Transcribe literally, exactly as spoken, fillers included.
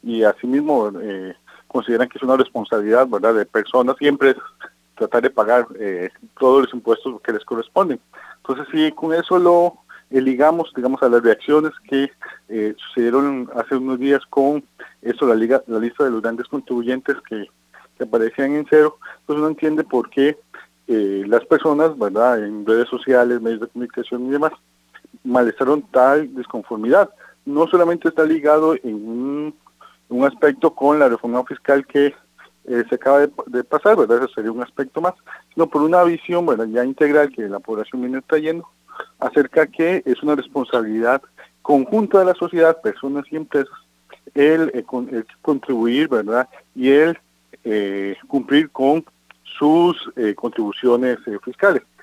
y asimismo eh, consideran que es una responsabilidad, ¿verdad?, de personas y empresas tratar de pagar eh, todos los impuestos que les corresponden. Entonces, si con eso lo eh, ligamos, digamos, a las reacciones que eh, sucedieron hace unos días con eso, la, liga, la lista de los grandes contribuyentes que, que aparecían en cero, pues uno entiende por qué eh, las personas, ¿verdad?, en redes sociales, medios de comunicación y demás, malestaron tal disconformidad. No solamente está ligado en un, un aspecto con la reforma fiscal que eh, se acaba de, de pasar, ¿verdad? Eso sería un aspecto más, sino por una visión, ¿verdad?, ya integral que la población viene trayendo acerca que es una responsabilidad conjunta de la sociedad, personas y empresas, el, el, el contribuir, ¿verdad?, y el eh, cumplir con sus eh, contribuciones eh, fiscales.